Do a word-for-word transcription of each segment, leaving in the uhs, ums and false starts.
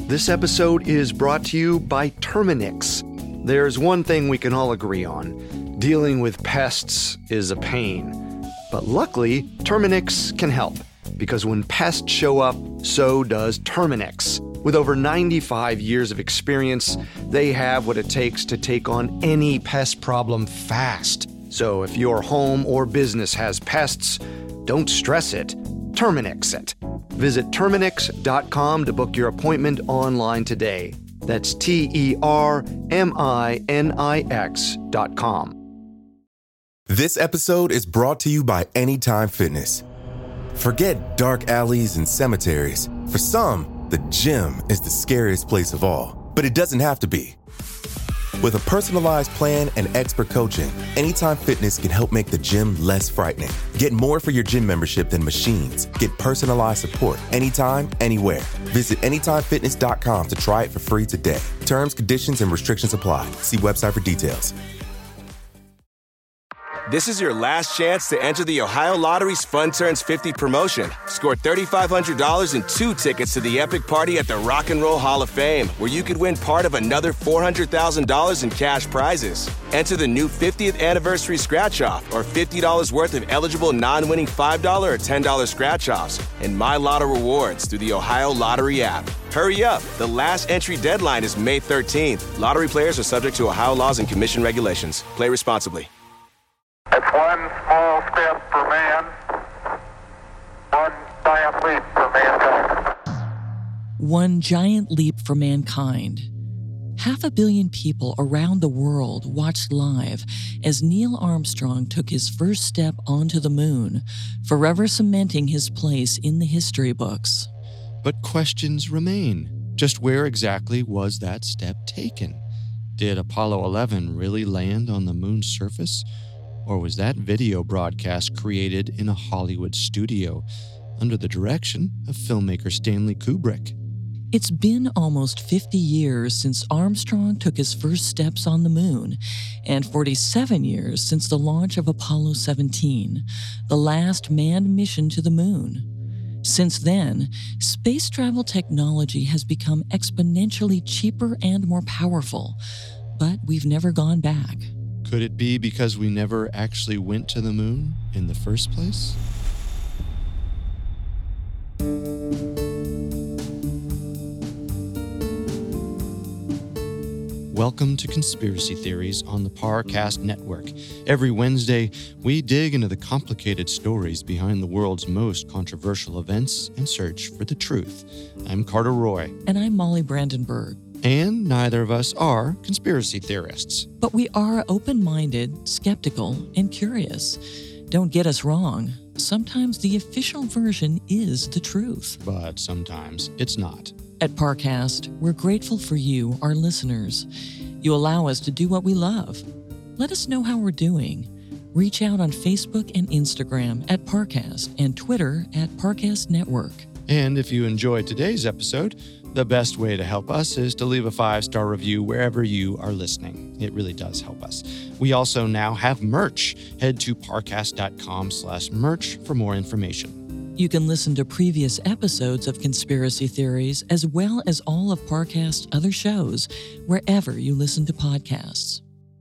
This episode is brought to you by Terminix. There's one thing we can all agree on. Dealing with pests is a pain. But luckily, Terminix can help. Because when pests show up, so does Terminix. With over ninety-five years of experience, they have what it takes to take on any pest problem fast. So if your home or business has pests, don't stress it. Terminix it. Visit Terminix dot com to book your appointment online today. That's T E R M I N I X dot com. This episode is brought to you by Anytime Fitness. Forget dark alleys and cemeteries. For some, the gym is the scariest place of all. But it doesn't have to be. With a personalized plan and expert coaching, Anytime Fitness can help make the gym less frightening. Get more for your gym membership than machines. Get personalized support anytime, anywhere. Visit anytime fitness dot com to try it for free today. Terms, conditions, and restrictions apply. See website for details. This is your last chance to enter the Ohio Lottery's Fun Turns fifty promotion. Score three thousand five hundred dollars and two tickets to the epic party at the Rock and Roll Hall of Fame, where you could win part of another four hundred thousand dollars in cash prizes. Enter the new fiftieth anniversary scratch-off or fifty dollars worth of eligible non-winning five dollars or ten dollars scratch-offs and My Lotto rewards through the Ohio Lottery app. Hurry up. The last entry deadline is May thirteenth. Lottery players are subject to Ohio laws and commission regulations. Play responsibly. It's one small step for man, one giant leap for mankind. One giant leap for mankind. Half a billion people around the world watched live as Neil Armstrong took his first step onto the moon, forever cementing his place in the history books. But questions remain. Just where exactly was that step taken? Did Apollo eleven really land on the moon's surface? Or was that video broadcast created in a Hollywood studio under the direction of filmmaker Stanley Kubrick? It's been almost fifty years since Armstrong took his first steps on the moon, and forty-seven years since the launch of Apollo seventeen, the last manned mission to the moon. Since then, space travel technology has become exponentially cheaper and more powerful, but we've never gone back. Could it be because we never actually went to the moon in the first place? Welcome to Conspiracy Theories on the Parcast Network. Every Wednesday, we dig into the complicated stories behind the world's most controversial events and search for the truth. I'm Carter Roy. And I'm Molly Brandenburg. And neither of us are conspiracy theorists. But we are open-minded, skeptical, and curious. Don't get us wrong. Sometimes the official version is the truth. But sometimes it's not. At Parcast, we're grateful for you, our listeners. You allow us to do what we love. Let us know how we're doing. Reach out on Facebook and Instagram at Parcast and Twitter at Parcast Network. And if you enjoyed today's episode, the best way to help us is to leave a five-star review wherever you are listening. It really does help us. We also now have merch. Head to parcast.com slash merch for more information. You can listen to previous episodes of Conspiracy Theories as well as all of Parcast's other shows wherever you listen to podcasts.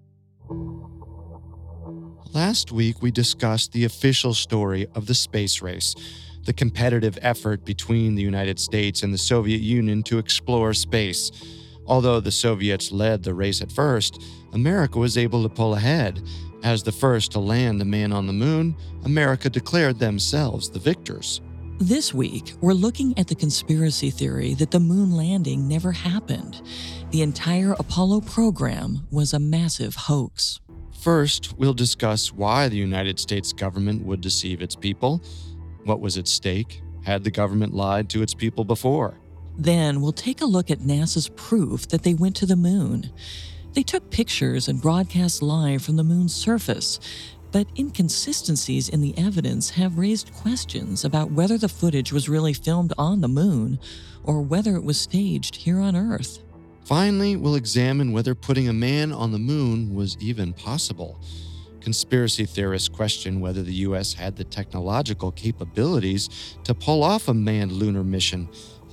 Last week, we discussed the official story of the space race, the competitive effort between the United States and the Soviet Union to explore space. Although the Soviets led the race at first, America was able to pull ahead. As the first to land a man on the moon, America declared themselves the victors. This week, we're looking at the conspiracy theory that the moon landing never happened. The entire Apollo program was a massive hoax. First, we'll discuss why the United States government would deceive its people. What was at stake? Had the government lied to its people before? Then we'll take a look at NASA's proof that they went to the moon. They took pictures and broadcast live from the moon's surface, but inconsistencies in the evidence have raised questions about whether the footage was really filmed on the moon or whether it was staged here on Earth. Finally, we'll examine whether putting a man on the moon was even possible. Conspiracy theorists question whether the U S had the technological capabilities to pull off a manned lunar mission,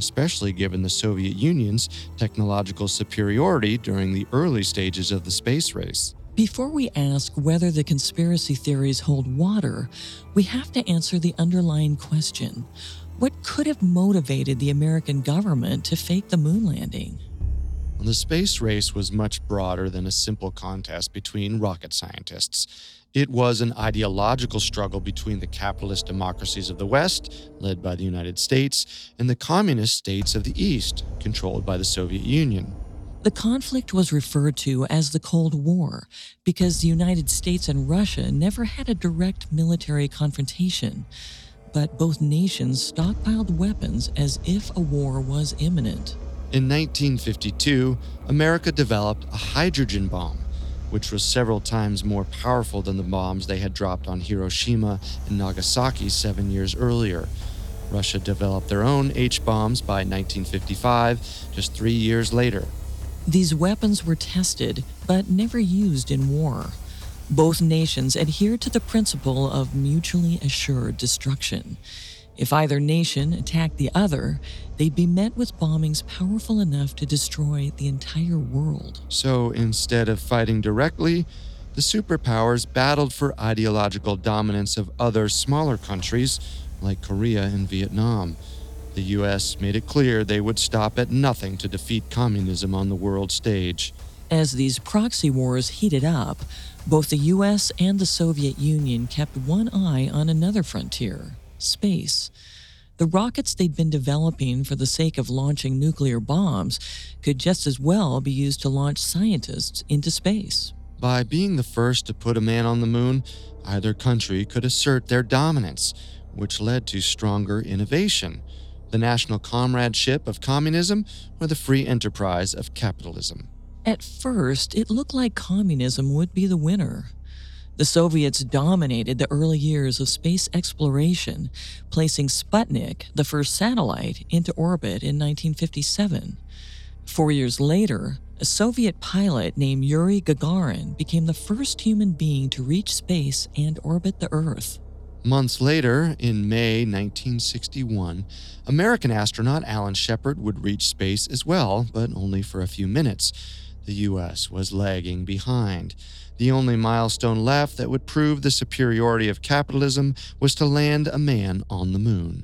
especially given the Soviet Union's technological superiority during the early stages of the space race. Before we ask whether the conspiracy theories hold water, we have to answer the underlying question. What could have motivated the American government to fake the moon landing? Well, the space race was much broader than a simple contest between rocket scientists. It was an ideological struggle between the capitalist democracies of the West, led by the United States, and the communist states of the East, controlled by the Soviet Union. The conflict was referred to as the Cold War because the United States and Russia never had a direct military confrontation, but both nations stockpiled weapons as if a war was imminent. In nineteen fifty-two, America developed a hydrogen bomb, which was several times more powerful than the bombs they had dropped on Hiroshima and Nagasaki seven years earlier. Russia developed their own H-bombs by nineteen fifty-five, just three years later. These weapons were tested, but never used in war. Both nations adhered to the principle of mutually assured destruction. If either nation attacked the other, they'd be met with bombings powerful enough to destroy the entire world. So instead of fighting directly, the superpowers battled for ideological dominance of other smaller countries like Korea and Vietnam. The U S made it clear they would stop at nothing to defeat communism on the world stage. As these proxy wars heated up, both the U S and the Soviet Union kept one eye on another frontier, space. The rockets they'd been developing for the sake of launching nuclear bombs could just as well be used to launch scientists into space. By being the first to put a man on the moon, either country could assert their dominance, which led to stronger innovation, the national comradeship of communism or the free enterprise of capitalism. At first, it looked like communism would be the winner. The Soviets dominated the early years of space exploration, placing Sputnik, the first satellite, into orbit in nineteen fifty-seven. Four years later, a Soviet pilot named Yuri Gagarin became the first human being to reach space and orbit the Earth. Months later, in May nineteen sixty-one, American astronaut Alan Shepard would reach space as well, but only for a few minutes. The U S was lagging behind. The only milestone left that would prove the superiority of capitalism was to land a man on the moon.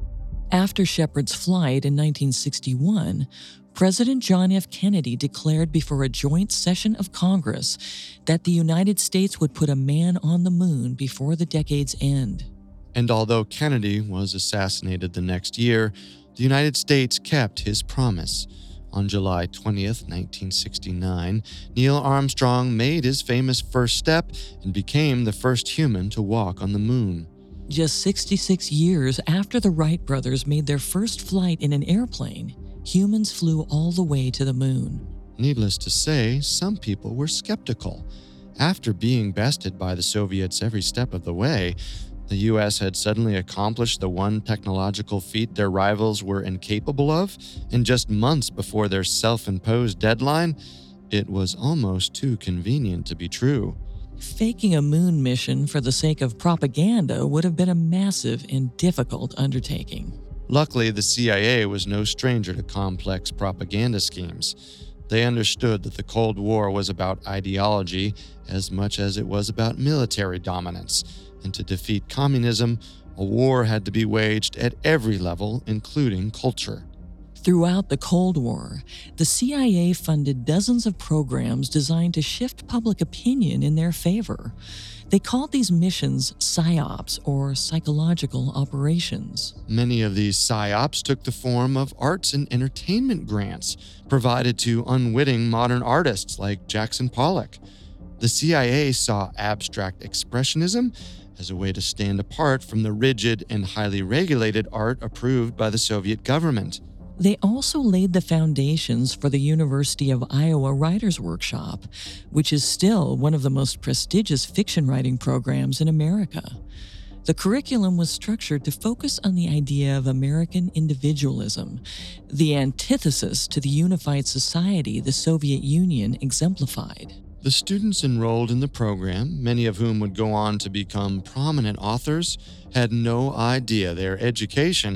After Shepard's flight in nineteen sixty-one, President John F. Kennedy declared before a joint session of Congress that the United States would put a man on the moon before the decade's end. And although Kennedy was assassinated the next year, the United States kept his promise. On July twentieth, nineteen sixty-nine, Neil Armstrong made his famous first step and became the first human to walk on the moon. Just sixty-six years after the Wright brothers made their first flight in an airplane, humans flew all the way to the moon. Needless to say, some people were skeptical. After being bested by the Soviets every step of the way, the U S had suddenly accomplished the one technological feat their rivals were incapable of, and just months before their self-imposed deadline, it was almost too convenient to be true. Faking a moon mission for the sake of propaganda would have been a massive and difficult undertaking. Luckily, the C I A was no stranger to complex propaganda schemes. They understood that the Cold War was about ideology as much as it was about military dominance, and to defeat communism, a war had to be waged at every level, including culture. Throughout the Cold War, the C I A funded dozens of programs designed to shift public opinion in their favor. They called these missions PSYOPs, or psychological operations. Many of these PSYOPs took the form of arts and entertainment grants provided to unwitting modern artists like Jackson Pollock. The C I A saw abstract expressionism as a way to stand apart from the rigid and highly regulated art approved by the Soviet government. They also laid the foundations for the University of Iowa Writers' Workshop, which is still one of the most prestigious fiction writing programs in America. The curriculum was structured to focus on the idea of American individualism, the antithesis to the unified society the Soviet Union exemplified. The students enrolled in the program, many of whom would go on to become prominent authors, had no idea their education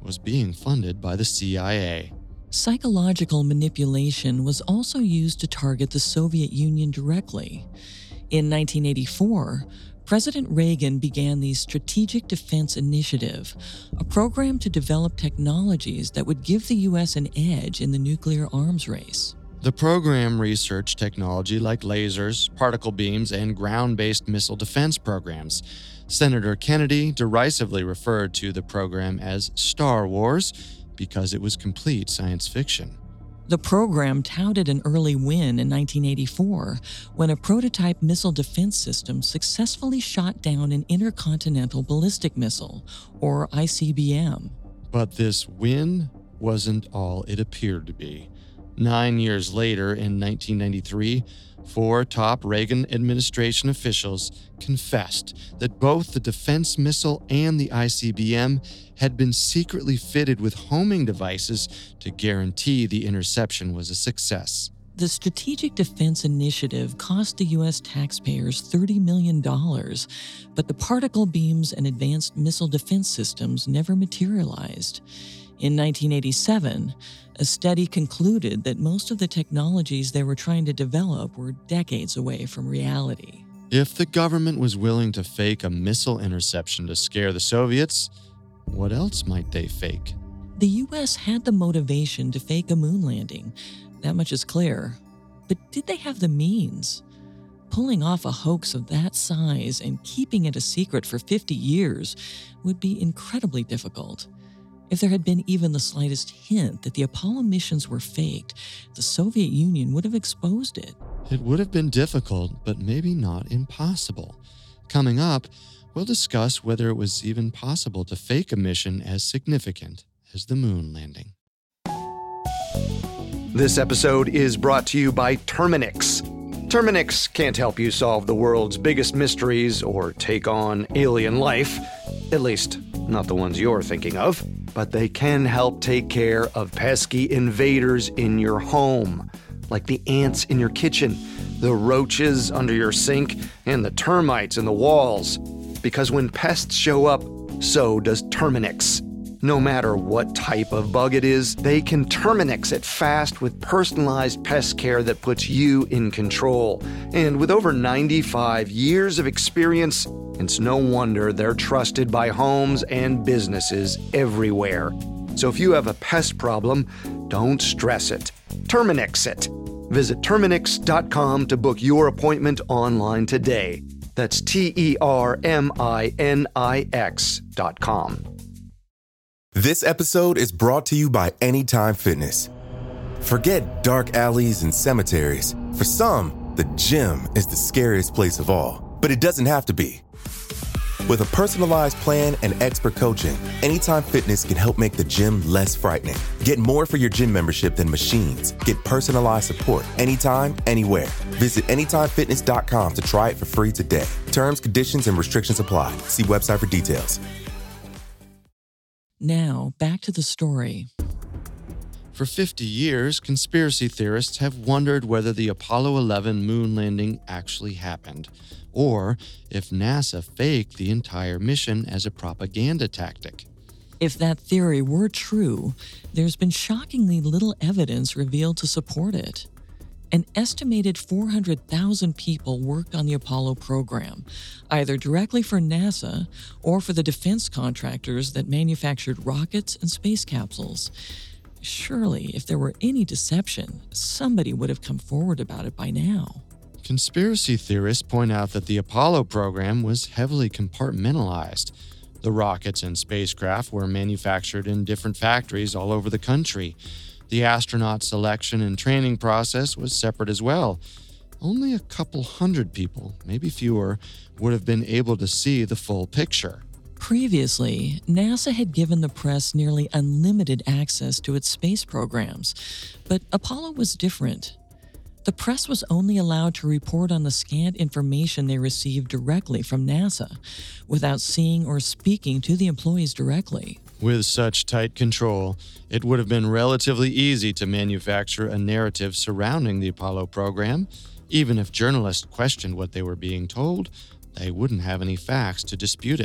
was being funded by the C I A. Psychological manipulation was also used to target the Soviet Union directly. In nineteen eighty-four, President Reagan began the Strategic Defense Initiative, a program to develop technologies that would give the U S an edge in the nuclear arms race. The program researched technology like lasers, particle beams, and ground-based missile defense programs. Senator Kennedy derisively referred to the program as Star Wars because it was complete science fiction. The program touted an early win in nineteen eighty-four when a prototype missile defense system successfully shot down an intercontinental ballistic missile, or I C B M. But this win wasn't all it appeared to be. Nine years later, in nineteen ninety-three, four top Reagan administration officials confessed that both the defense missile and the I C B M had been secretly fitted with homing devices to guarantee the interception was a success. The Strategic Defense Initiative cost the U S taxpayers thirty million dollars, but the particle beams and advanced missile defense systems never materialized. In nineteen eighty-seven, a study concluded that most of the technologies they were trying to develop were decades away from reality. If the government was willing to fake a missile interception to scare the Soviets, what else might they fake? The U S had the motivation to fake a moon landing. That much is clear. But did they have the means? Pulling off a hoax of that size and keeping it a secret for fifty years would be incredibly difficult. If there had been even the slightest hint that the Apollo missions were faked, the Soviet Union would have exposed it. It would have been difficult, but maybe not impossible. Coming up, we'll discuss whether it was even possible to fake a mission as significant as the moon landing. This episode is brought to you by Terminix. Terminix can't help you solve the world's biggest mysteries or take on alien life, at least not the ones you're thinking of, but they can help take care of pesky invaders in your home, like the ants in your kitchen, the roaches under your sink, and the termites in the walls. Because when pests show up, so does Terminix. No matter what type of bug it is, they can Terminix it fast with personalized pest care that puts you in control. And with over ninety-five years of experience, it's no wonder they're trusted by homes and businesses everywhere. So if you have a pest problem, don't stress it. Terminix it. Visit Terminix dot com to book your appointment online today. That's T E R M I N I X dot com. This episode is brought to you by Anytime Fitness. Forget dark alleys and cemeteries. For some, the gym is the scariest place of all, but it doesn't have to be. With a personalized plan and expert coaching, Anytime Fitness can help make the gym less frightening. Get more for your gym membership than machines. Get personalized support anytime, anywhere. Visit anytime fitness dot com to try it for free today. Terms, conditions, and restrictions apply. See website for details. Now, back to the story. For fifty years, conspiracy theorists have wondered whether the Apollo eleven moon landing actually happened, or if NASA faked the entire mission as a propaganda tactic. If that theory were true, there's been shockingly little evidence revealed to support it. An estimated four hundred thousand people worked on the Apollo program, either directly for NASA or for the defense contractors that manufactured rockets and space capsules. Surely, if there were any deception, somebody would have come forward about it by now. Conspiracy theorists point out that the Apollo program was heavily compartmentalized. The rockets and spacecraft were manufactured in different factories all over the country. The astronaut selection and training process was separate as well. Only a couple hundred people, maybe fewer, would have been able to see the full picture. Previously, NASA had given the press nearly unlimited access to its space programs, but Apollo was different. The press was only allowed to report on the scant information they received directly from NASA, without seeing or speaking to the employees directly. With such tight control, it would have been relatively easy to manufacture a narrative surrounding the Apollo program. Even if journalists questioned what they were being told, they wouldn't have any facts to dispute it.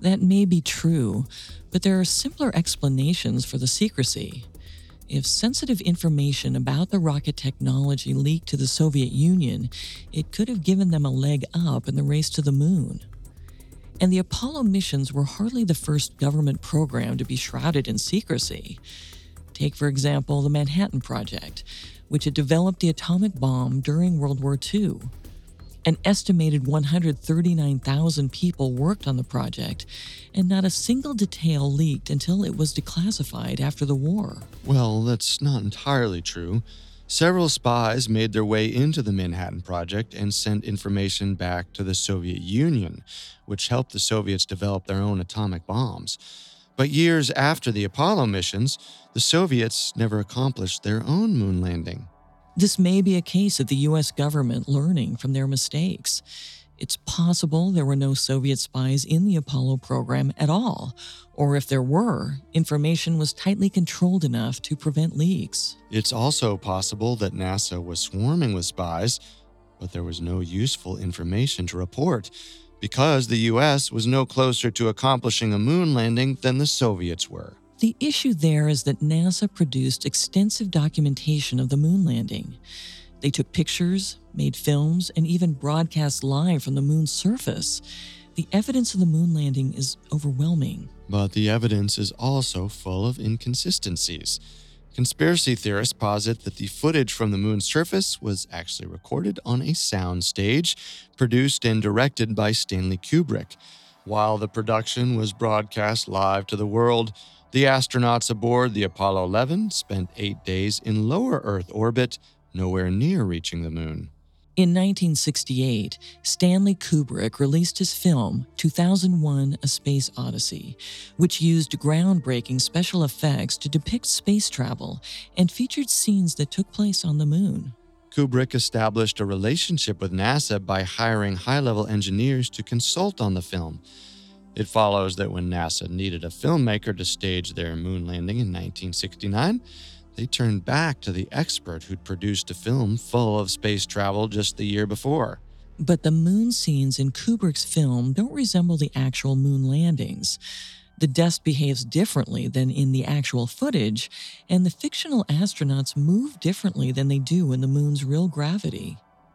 That may be true, but there are simpler explanations for the secrecy. If sensitive information about the rocket technology leaked to the Soviet Union, it could have given them a leg up in the race to the moon. And the Apollo missions were hardly the first government program to be shrouded in secrecy. Take, for example, the Manhattan Project, which had developed the atomic bomb during World War Two. An estimated one hundred thirty-nine thousand people worked on the project, and not a single detail leaked until it was declassified after the war. Well, that's not entirely true. Several spies made their way into the Manhattan Project and sent information back to the Soviet Union, which helped the Soviets develop their own atomic bombs. But years after the Apollo missions, the Soviets never accomplished their own moon landing. This may be a case of the U S government learning from their mistakes. It's possible there were no Soviet spies in the Apollo program at all, or if there were, information was tightly controlled enough to prevent leaks. It's also possible that NASA was swarming with spies, but there was no useful information to report, because the U S was no closer to accomplishing a moon landing than the Soviets were. The issue there is that NASA produced extensive documentation of the moon landing. They took pictures, made films, and even broadcast live from the moon's surface. The evidence of the moon landing is overwhelming. But the evidence is also full of inconsistencies. Conspiracy theorists posit that the footage from the moon's surface was actually recorded on a sound stage, produced and directed by Stanley Kubrick. While the production was broadcast live to the world, the astronauts aboard the Apollo eleven spent eight days in lower Earth orbit, nowhere near reaching the moon. In nineteen sixty-eight, Stanley Kubrick released his film two thousand one: A Space Odyssey, which used groundbreaking special effects to depict space travel and featured scenes that took place on the moon. Kubrick established a relationship with NASA by hiring high-level engineers to consult on the film. It follows that when NASA needed a filmmaker to stage their moon landing in nineteen sixty-nine, they turned back to the expert who'd produced a film full of space travel just the year before. But the moon scenes in Kubrick's film don't resemble the actual moon landings. The dust behaves differently than in the actual footage, and the fictional astronauts move differently than they do in the moon's real gravity.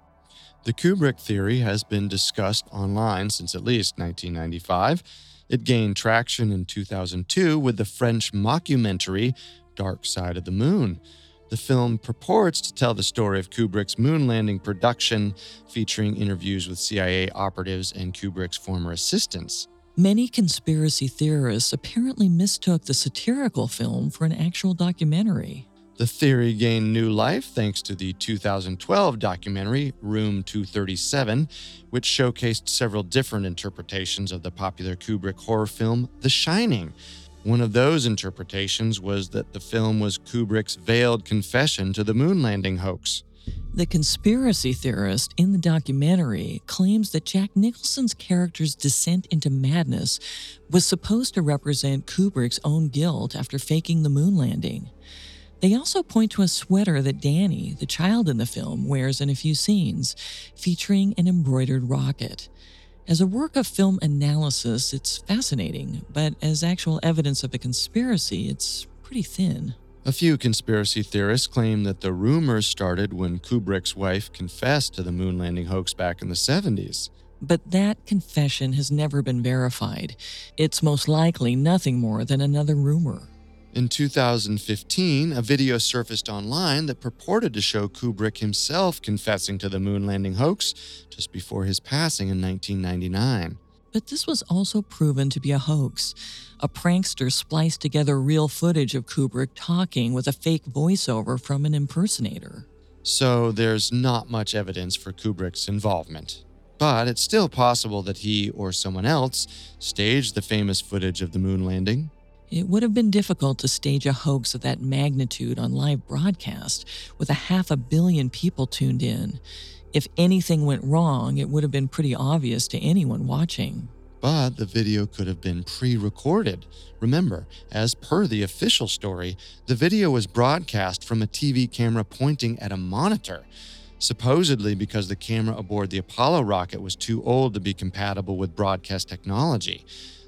The Kubrick theory has been discussed online since at least nineteen ninety-five. It gained traction in two thousand two with the French mockumentary Dark Side of the Moon. The film purports to tell the story of Kubrick's moon landing production, featuring interviews with C I A operatives and Kubrick's former assistants. Many conspiracy theorists apparently mistook the satirical film for an actual documentary. The theory gained new life thanks to the two thousand twelve documentary Room two thirty-seven, which showcased several different interpretations of the popular Kubrick horror film The Shining. One of those interpretations was that the film was Kubrick's veiled confession to the moon landing hoax. The conspiracy theorist in the documentary claims that Jack Nicholson's character's descent into madness was supposed to represent Kubrick's own guilt after faking the moon landing. They also point to a sweater that Danny, the child in the film, wears in a few scenes, featuring an embroidered rocket. As a work of film analysis, it's fascinating, but as actual evidence of a conspiracy, it's pretty thin. A few conspiracy theorists claim that the rumors started when Kubrick's wife confessed to the moon landing hoax back in the seventies. But that confession has never been verified. It's most likely nothing more than another rumor. In two thousand fifteen, a video surfaced online that purported to show Kubrick himself confessing to the moon landing hoax just before his passing in nineteen ninety-nine. But this was also proven to be a hoax. A prankster spliced together real footage of Kubrick talking with a fake voiceover from an impersonator. So there's not much evidence for Kubrick's involvement. But it's still possible that he or someone else staged the famous footage of the moon landing. It would have been difficult to stage a hoax of that magnitude on live broadcast with a half a billion people tuned in. If anything went wrong, it would have been pretty obvious to anyone watching. But the video could have been pre-recorded. Remember, as per the official story, the video was broadcast from a T V camera pointing at a monitor, supposedly because the camera aboard the Apollo rocket was too old to be compatible with broadcast technology.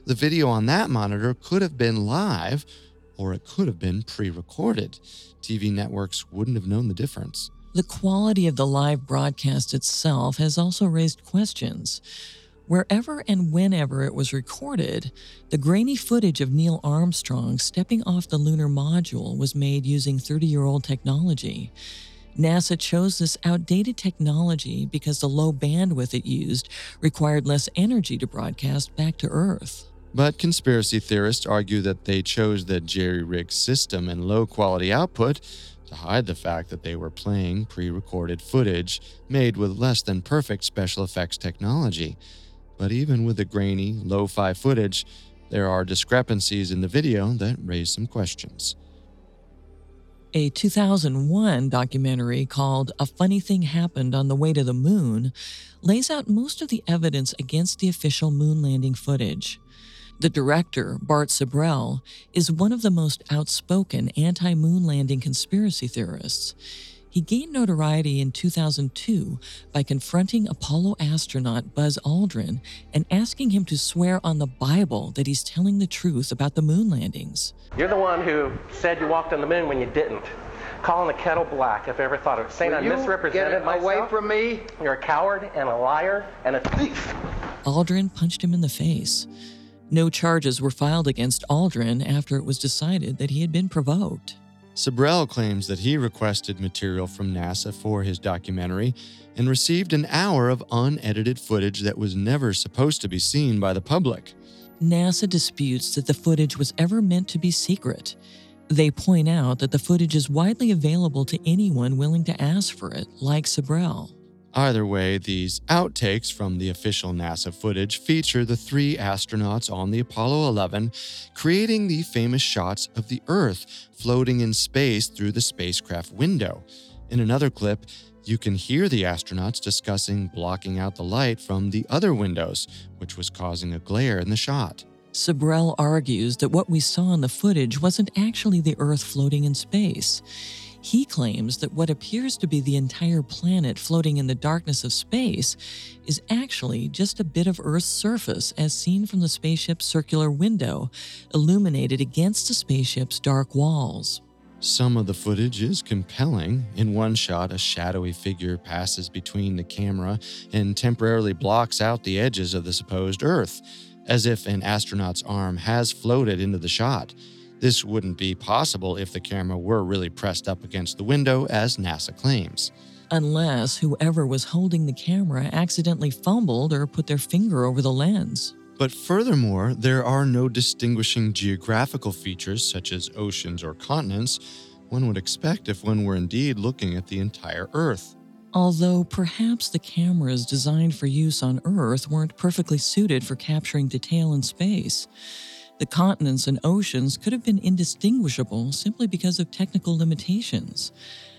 The video on that monitor could have been live, or it could have been pre-recorded. T V networks wouldn't have known the difference. The quality of the live broadcast itself has also raised questions. Wherever and whenever it was recorded, the grainy footage of Neil Armstrong stepping off the lunar module was made using thirty-year-old technology. NASA chose this outdated technology because the low bandwidth it used required less energy to broadcast back to Earth. But conspiracy theorists argue that they chose the jerry-rigged system and low-quality output to hide the fact that they were playing pre-recorded footage made with less than perfect special effects technology. But even with the grainy, lo-fi footage, there are discrepancies in the video that raise some questions. A two thousand one documentary called A Funny Thing Happened on the Way to the Moon lays out most of the evidence against the official moon landing footage. The director, Bart Sibrel, is one of the most outspoken anti-moon landing conspiracy theorists. He gained notoriety in two thousand two by confronting Apollo astronaut Buzz Aldrin and asking him to swear on the Bible that he's telling the truth about the moon landings. You're the one who said you walked on the moon when you didn't. Calling the kettle black, if I ever thought of it. Saying I misrepresented myself. Away from me. You're a coward and a liar and a thief. Aldrin punched him in the face. No charges were filed against Aldrin after it was decided that he had been provoked. Sibrel claims that he requested material from NASA for his documentary and received an hour of unedited footage that was never supposed to be seen by the public. NASA disputes that the footage was ever meant to be secret. They point out that the footage is widely available to anyone willing to ask for it, like Sibrel. Either way, these outtakes from the official NASA footage feature the three astronauts on the Apollo eleven creating the famous shots of the Earth floating in space through the spacecraft window. In another clip, you can hear the astronauts discussing blocking out the light from the other windows, which was causing a glare in the shot. Sibrel argues that what we saw in the footage wasn't actually the Earth floating in space. He claims that what appears to be the entire planet floating in the darkness of space is actually just a bit of Earth's surface as seen from the spaceship's circular window, illuminated against the spaceship's dark walls. Some of the footage is compelling. In one shot, a shadowy figure passes between the camera and temporarily blocks out the edges of the supposed Earth, as if an astronaut's arm has floated into the shot. This wouldn't be possible if the camera were really pressed up against the window, as NASA claims. Unless whoever was holding the camera accidentally fumbled or put their finger over the lens. But furthermore, there are no distinguishing geographical features such as oceans or continents one would expect if one were indeed looking at the entire Earth. Although perhaps the cameras designed for use on Earth weren't perfectly suited for capturing detail in space. The continents and oceans could have been indistinguishable simply because of technical limitations.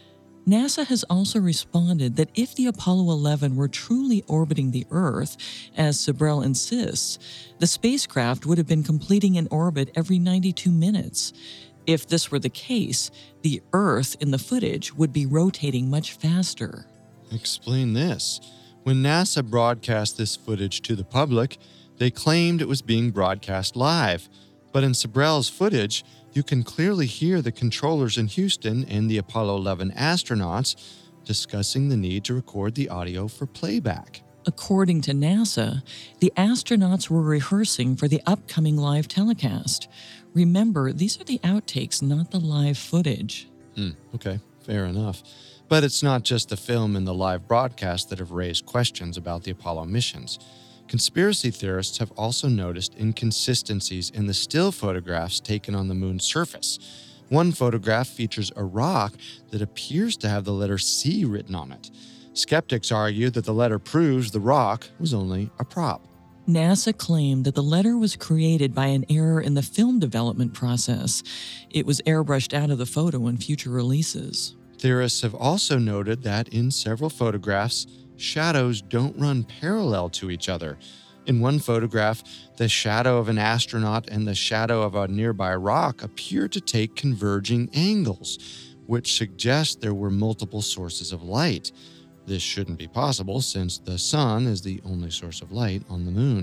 NASA has also responded that if the Apollo eleven were truly orbiting the Earth, as Sibrel insists, the spacecraft would have been completing an orbit every ninety-two minutes. If this were the case, the Earth in the footage would be rotating much faster. Explain this. When NASA broadcast this footage to the public, they claimed it was being broadcast live, but in Sibrel's footage, you can clearly hear the controllers in Houston and the Apollo eleven astronauts discussing the need to record the audio for playback. According to NASA, the astronauts were rehearsing for the upcoming live telecast. Remember, these are the outtakes, not the live footage. Hmm, okay, fair enough. But it's not just the film and the live broadcast that have raised questions about the Apollo missions. Conspiracy theorists have also noticed inconsistencies in the still photographs taken on the moon's surface. One photograph features a rock that appears to have the letter C written on it. Skeptics argue that the letter proves the rock was only a prop. NASA claimed that the letter was created by an error in the film development process. It was airbrushed out of the photo in future releases. Theorists have also noted that in several photographs, shadows don't run parallel to each other. In one photograph, the shadow of an astronaut and the shadow of a nearby rock appear to take converging angles, which suggests there were multiple sources of light. This shouldn't be possible since the sun is the only source of light on the moon.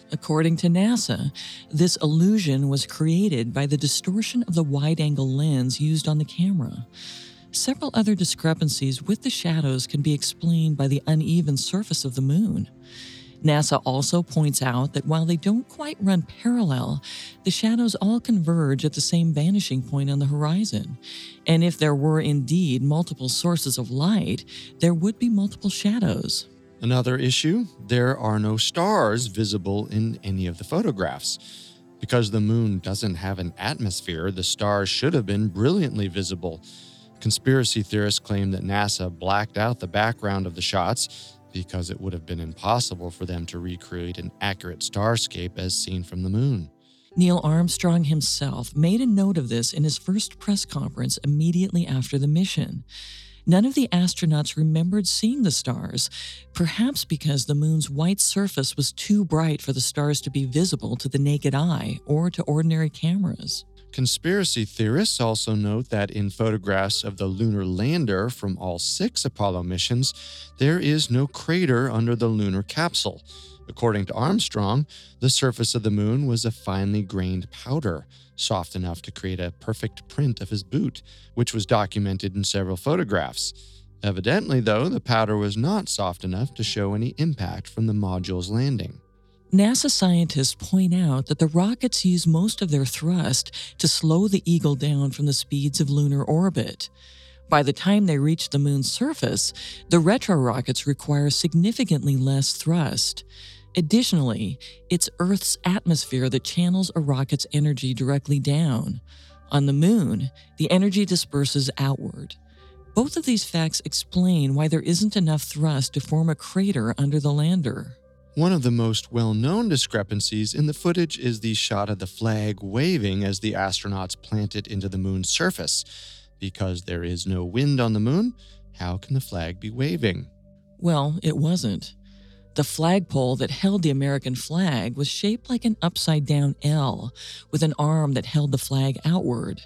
According to NASA, this illusion was created by the distortion of the wide-angle lens used on the camera. Several other discrepancies with the shadows can be explained by the uneven surface of the moon. NASA also points out that while they don't quite run parallel, the shadows all converge at the same vanishing point on the horizon. And if there were indeed multiple sources of light, there would be multiple shadows. Another issue, there are no stars visible in any of the photographs. Because the moon doesn't have an atmosphere, the stars should have been brilliantly visible. Conspiracy theorists claim that NASA blacked out the background of the shots because it would have been impossible for them to recreate an accurate starscape as seen from the moon. Neil Armstrong himself made a note of this in his first press conference immediately after the mission. None of the astronauts remembered seeing the stars, perhaps because the moon's white surface was too bright for the stars to be visible to the naked eye or to ordinary cameras. Conspiracy theorists also note that in photographs of the lunar lander from all six Apollo missions, there is no crater under the lunar capsule. According to Armstrong, the surface of the moon was a finely grained powder, soft enough to create a perfect print of his boot, which was documented in several photographs. Evidently, though, the powder was not soft enough to show any impact from the module's landing. NASA scientists point out that the rockets use most of their thrust to slow the Eagle down from the speeds of lunar orbit. By the time they reach the moon's surface, the retro rockets require significantly less thrust. Additionally, it's Earth's atmosphere that channels a rocket's energy directly down. On the moon, the energy disperses outward. Both of these facts explain why there isn't enough thrust to form a crater under the lander. One of the most well-known discrepancies in the footage is the shot of the flag waving as the astronauts plant it into the moon's surface. Because there is no wind on the moon, how can the flag be waving? Well, it wasn't. The flagpole that held the American flag was shaped like an upside-down L, with an arm that held the flag outward.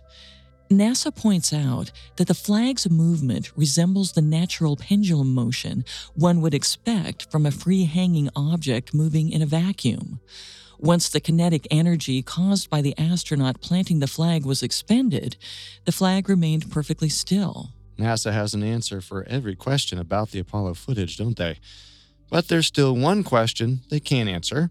NASA points out that the flag's movement resembles the natural pendulum motion one would expect from a free-hanging object moving in a vacuum. Once the kinetic energy caused by the astronaut planting the flag was expended, the flag remained perfectly still. NASA has an answer for every question about the Apollo footage, don't they? But there's still one question they can't answer.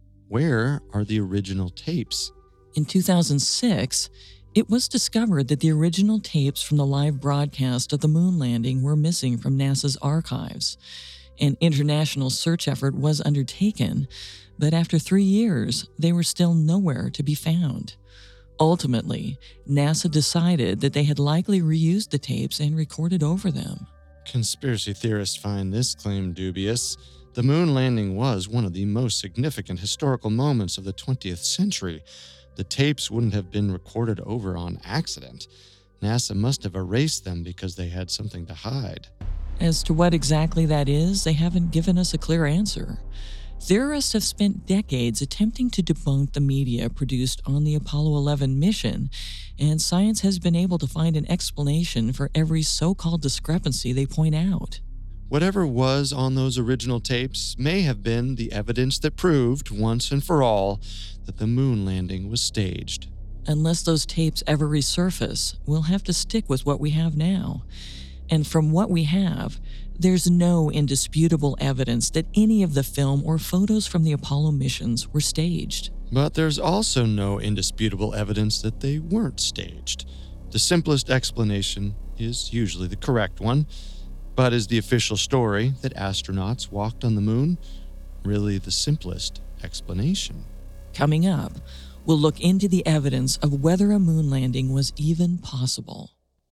Where are the original tapes? In two thousand six, it was discovered that the original tapes from the live broadcast of the moon landing were missing from NASA's archives. An international search effort was undertaken, but after three years, they were still nowhere to be found. Ultimately, NASA decided that they had likely reused the tapes and recorded over them. Conspiracy theorists find this claim dubious. The moon landing was one of the most significant historical moments of the twentieth century. The tapes wouldn't have been recorded over on accident. NASA must have erased them because they had something to hide. As to what exactly that is, they haven't given us a clear answer. Theorists have spent decades attempting to debunk the media produced on the Apollo eleven mission, and science has been able to find an explanation for every so-called discrepancy they point out. Whatever was on those original tapes may have been the evidence that proved, once and for all, that the moon landing was staged. Unless those tapes ever resurface, we'll have to stick with what we have now. And from what we have, there's no indisputable evidence that any of the film or photos from the Apollo missions were staged. But there's also no indisputable evidence that they weren't staged. The simplest explanation is usually the correct one. But is the official story that astronauts walked on the moon really the simplest explanation? Coming up, we'll look into the evidence of whether a moon landing was even possible.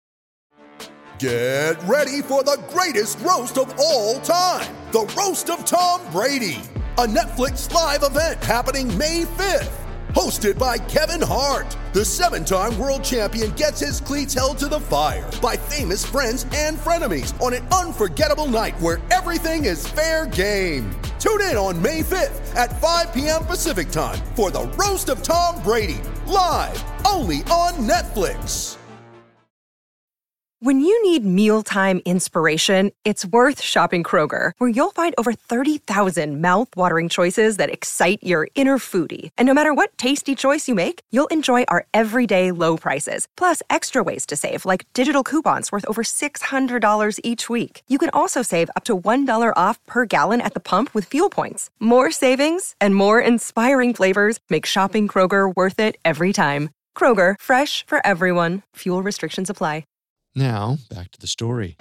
Get ready for the greatest roast of all time, the Roast of Tom Brady, a Netflix live event happening May fifth. Hosted by Kevin Hart, the seven-time world champion gets his cleats held to the fire by famous friends and frenemies on an unforgettable night where everything is fair game. Tune in on May fifth at five p.m. Pacific time for the Roast of Tom Brady, live only on Netflix. When you need mealtime inspiration, it's worth shopping Kroger, where you'll find over thirty thousand mouth-watering choices that excite your inner foodie. And no matter what tasty choice you make, you'll enjoy our everyday low prices, plus extra ways to save, like digital coupons worth over six hundred dollars each week. You can also save up to one dollar off per gallon at the pump with fuel points. More savings and more inspiring flavors make shopping Kroger worth it every time. Kroger, fresh for everyone. Fuel restrictions apply. Now, back to the story.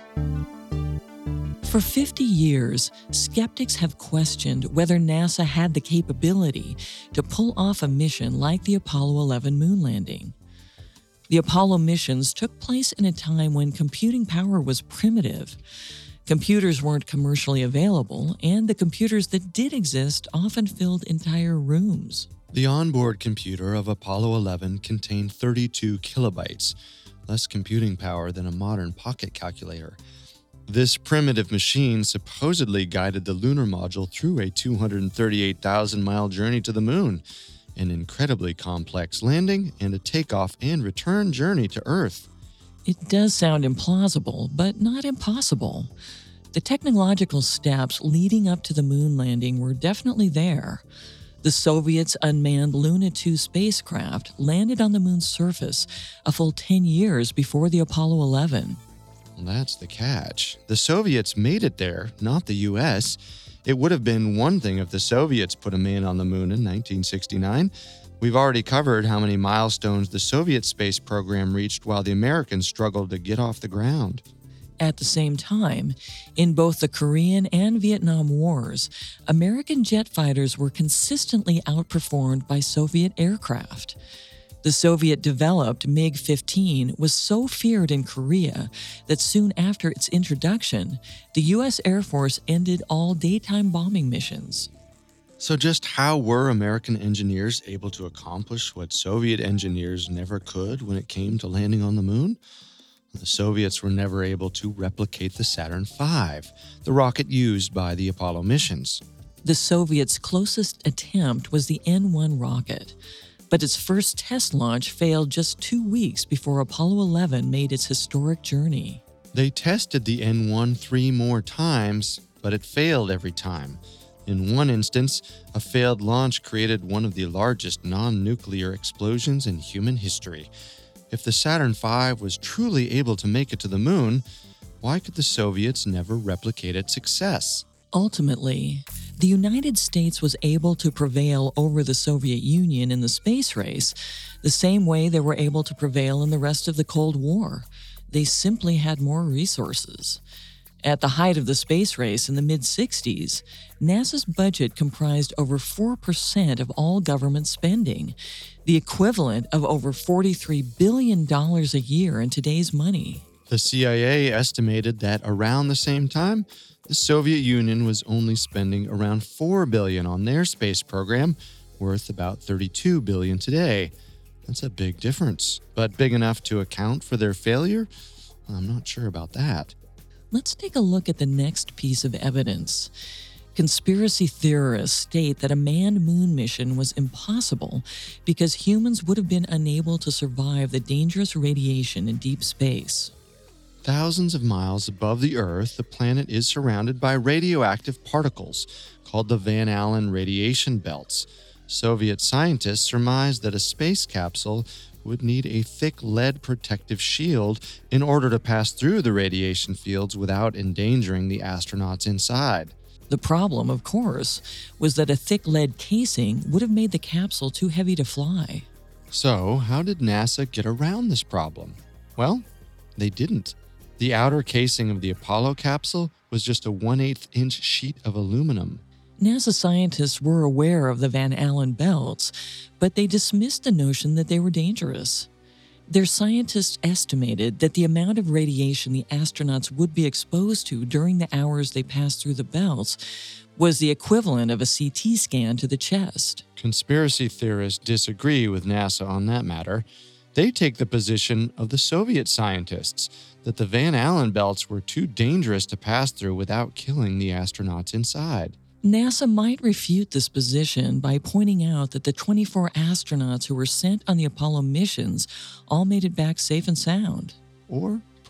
For fifty years, skeptics have questioned whether NASA had the capability to pull off a mission like the Apollo eleven moon landing. The Apollo missions took place in a time when computing power was primitive. Computers weren't commercially available, and the computers that did exist often filled entire rooms. The onboard computer of Apollo eleven contained thirty-two kilobytes, less computing power than a modern pocket calculator. This primitive machine supposedly guided the lunar module through a two hundred thirty-eight thousand mile journey to the moon, an incredibly complex landing, and a takeoff and return journey to Earth. It does sound implausible, but not impossible. The technological steps leading up to the moon landing were definitely there. The Soviets' unmanned Luna two spacecraft landed on the moon's surface a full ten years before the Apollo eleven. Well, that's the catch. The Soviets made it there, not the U S. It would have been one thing if the Soviets put a man on the moon in nineteen sixty-nine. We've already covered how many milestones the Soviet space program reached while the Americans struggled to get off the ground. At the same time, in both the Korean and Vietnam Wars, American jet fighters were consistently outperformed by Soviet aircraft. The Soviet-developed MiG fifteen was so feared in Korea that soon after its introduction, the U S Air Force ended all daytime bombing missions. So just how were American engineers able to accomplish what Soviet engineers never could when it came to landing on the moon? The Soviets were never able to replicate the Saturn five, the rocket used by the Apollo missions. The Soviets' closest attempt was the N one rocket, but its first test launch failed just two weeks before Apollo eleven made its historic journey. They tested the N one three more times, but it failed every time. In one instance, a failed launch created one of the largest non-nuclear explosions in human history. If the Saturn five was truly able to make it to the moon, why could the Soviets never replicate its success? Ultimately, the United States was able to prevail over the Soviet Union in the space race the same way they were able to prevail in the rest of the Cold War. They simply had more resources. At the height of the space race in the mid-sixties, NASA's budget comprised over four percent of all government spending, the equivalent of over forty-three billion dollars a year in today's money. The C I A estimated that around the same time, the Soviet Union was only spending around four billion dollars on their space program, worth about thirty-two billion dollars today. That's a big difference, but big enough to account for their failure? I'm not sure about that. Let's take a look at the next piece of evidence. Conspiracy theorists state that a manned moon mission was impossible because humans would have been unable to survive the dangerous radiation in deep space. Thousands of miles above the Earth, the planet is surrounded by radioactive particles called the Van Allen radiation belts. Soviet scientists surmised that a space capsule would need a thick lead protective shield in order to pass through the radiation fields without endangering the astronauts inside. The problem, of course, was that a thick lead casing would have made the capsule too heavy to fly. So, how did NASA get around this problem? Well, they didn't. The outer casing of the Apollo capsule was just a one-eighth inch sheet of aluminum. NASA scientists were aware of the Van Allen belts, but they dismissed the notion that they were dangerous. Their scientists estimated that the amount of radiation the astronauts would be exposed to during the hours they passed through the belts was the equivalent of a C T scan to the chest. Conspiracy theorists disagree with NASA on that matter. They take the position of the Soviet scientists that the Van Allen belts were too dangerous to pass through without killing the astronauts inside. NASA might refute this position by pointing out that the twenty-four astronauts who were sent on the Apollo missions all made it back safe and sound. Or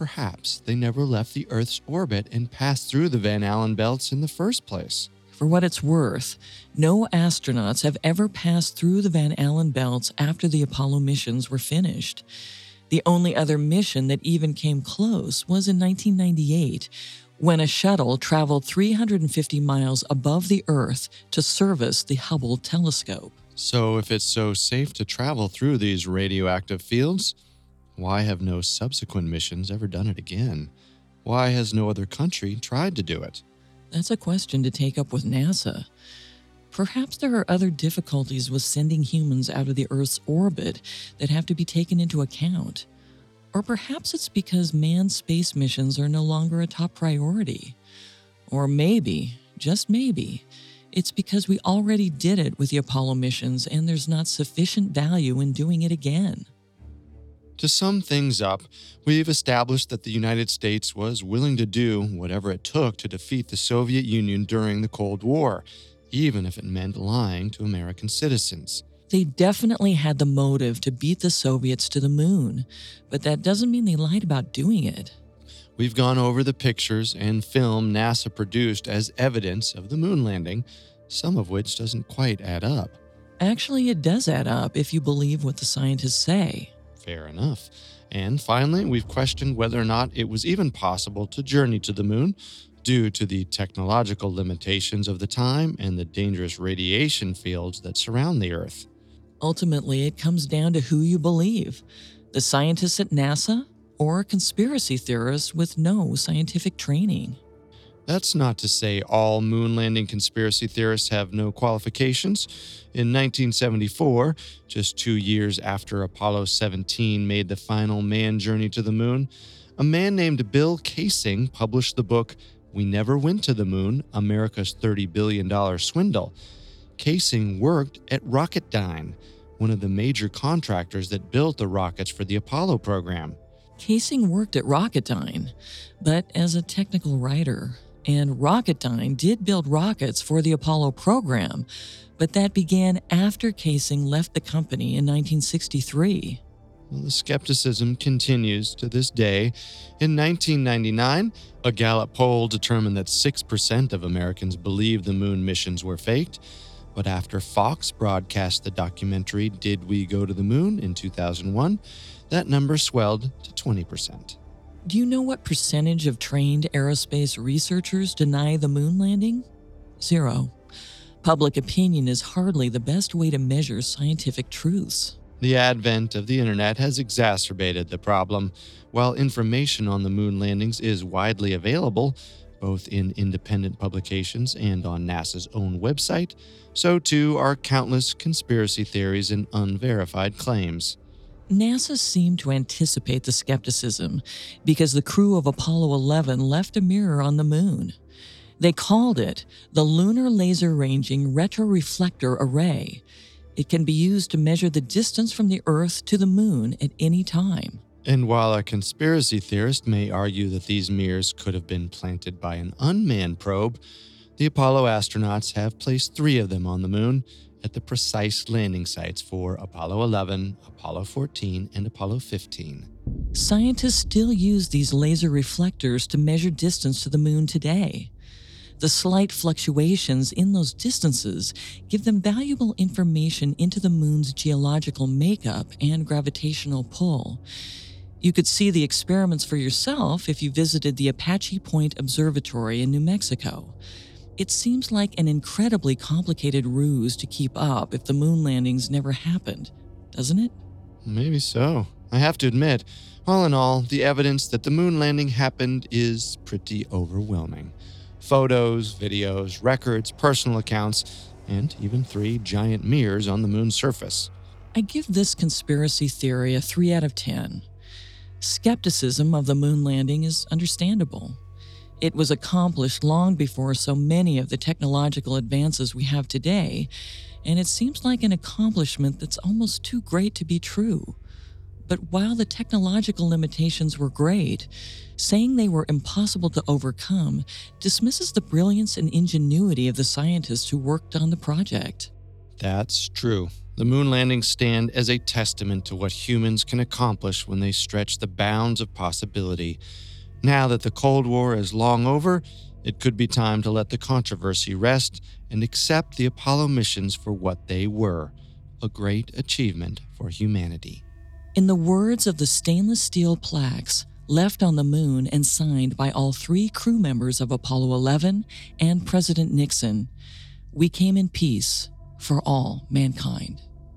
perhaps they never left the Earth's orbit and passed through the Van Allen belts in the first place. For what it's worth, no astronauts have ever passed through the Van Allen belts after the Apollo missions were finished. The only other mission that even came close was in nineteen ninety-eight, when a shuttle traveled three hundred fifty miles above the Earth to service the Hubble telescope. So if it's so safe to travel through these radioactive fields, why have no subsequent missions ever done it again? Why has no other country tried to do it? That's a question to take up with NASA. Perhaps there are other difficulties with sending humans out of the Earth's orbit that have to be taken into account. Or perhaps it's because manned space missions are no longer a top priority. Or maybe, just maybe, it's because we already did it with the Apollo missions and there's not sufficient value in doing it again. To sum things up, we've established that the United States was willing to do whatever it took to defeat the Soviet Union during the Cold War, even if it meant lying to American citizens. They definitely had the motive to beat the Soviets to the moon, but that doesn't mean they lied about doing it. We've gone over the pictures and film NASA produced as evidence of the moon landing, some of which doesn't quite add up. Actually, it does add up if you believe what the scientists say. Fair enough. And finally, we've questioned whether or not it was even possible to journey to the moon due to the technological limitations of the time and the dangerous radiation fields that surround the Earth. Ultimately, it comes down to who you believe, the scientists at NASA or conspiracy theorists with no scientific training. That's not to say all moon landing conspiracy theorists have no qualifications. In nineteen seventy-four, just two years after Apollo seventeen made the final manned journey to the moon, a man named Bill Kaysing published the book We Never Went to the Moon, America's thirty billion dollars Swindle. Kaysing worked at Rocketdyne, one of the major contractors that built the rockets for the Apollo program. Kaysing worked at Rocketdyne, but as a technical writer. And Rocketdyne did build rockets for the Apollo program, but that began after Kaysing left the company in nineteen sixty-three. Well, the skepticism continues to this day. In nineteen ninety-nine, a Gallup poll determined that six percent of Americans believed the moon missions were faked. But after Fox broadcast the documentary Did We Go to the Moon in two thousand one, that number swelled to twenty percent. Do you know what percentage of trained aerospace researchers deny the moon landing? Zero. Public opinion is hardly the best way to measure scientific truths. The advent of the internet has exacerbated the problem. While information on the moon landings is widely available, both in independent publications and on NASA's own website, so too are countless conspiracy theories and unverified claims. NASA seemed to anticipate the skepticism because the crew of Apollo eleven left a mirror on the moon. They called it the Lunar Laser Ranging Retroreflector Array. It can be used to measure the distance from the Earth to the moon at any time. And while a conspiracy theorist may argue that these mirrors could have been planted by an unmanned probe, the Apollo astronauts have placed three of them on the moon at the precise landing sites for Apollo eleven, Apollo fourteen, and Apollo fifteen. Scientists still use these laser reflectors to measure distance to the moon today. The slight fluctuations in those distances give them valuable information into the moon's geological makeup and gravitational pull. You could see the experiments for yourself if you visited the Apache Point Observatory in New Mexico. It seems like an incredibly complicated ruse to keep up if the moon landings never happened, doesn't it? Maybe so. I have to admit, all in all, the evidence that the moon landing happened is pretty overwhelming. Photos, videos, records, personal accounts, and even three giant mirrors on the moon's surface. I give this conspiracy theory a three out of ten. Skepticism of the moon landing is understandable. It was accomplished long before so many of the technological advances we have today, and it seems like an accomplishment that's almost too great to be true. But while the technological limitations were great, saying they were impossible to overcome dismisses the brilliance and ingenuity of the scientists who worked on the project. That's true. The moon landings stand as a testament to what humans can accomplish when they stretch the bounds of possibility. Now that the Cold War is long over, it could be time to let the controversy rest and accept the Apollo missions for what they were, a great achievement for humanity. In the words of the stainless steel plaques left on the moon and signed by all three crew members of Apollo eleven and President Nixon, we came in peace for all mankind.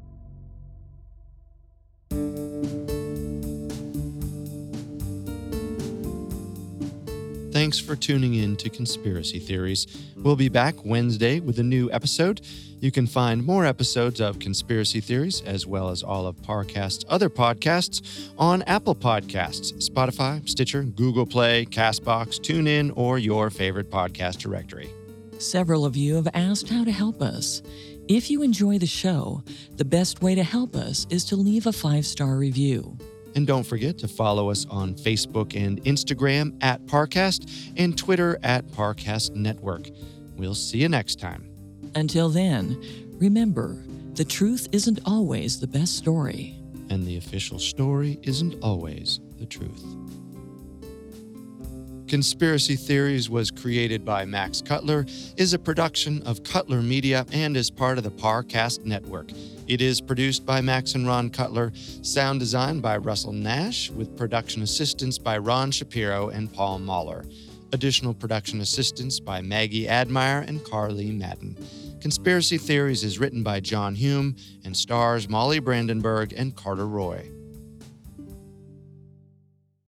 Thanks for tuning in to Conspiracy Theories. We'll be back Wednesday with a new episode. You can find more episodes of Conspiracy Theories, as well as all of Parcast's other podcasts, on Apple Podcasts, Spotify, Stitcher, Google Play, CastBox, TuneIn, or your favorite podcast directory. Several of you have asked how to help us. If you enjoy the show, the best way to help us is to leave a five-star review. And don't forget to follow us on Facebook and Instagram at Parcast and Twitter at Parcast Network. We'll see you next time. Until then, remember, the truth isn't always the best story. And the official story isn't always the truth. Conspiracy Theories was created by Max Cutler, is a production of Cutler Media, and is part of the Parcast Network. It is produced by Max and Ron Cutler, sound design by Russell Nash, with production assistance by Ron Shapiro and Paul Mahler. Additional production assistance by Maggie Admire and Carly Madden. Conspiracy Theories is written by John Hume and stars Molly Brandenburg and Carter Roy.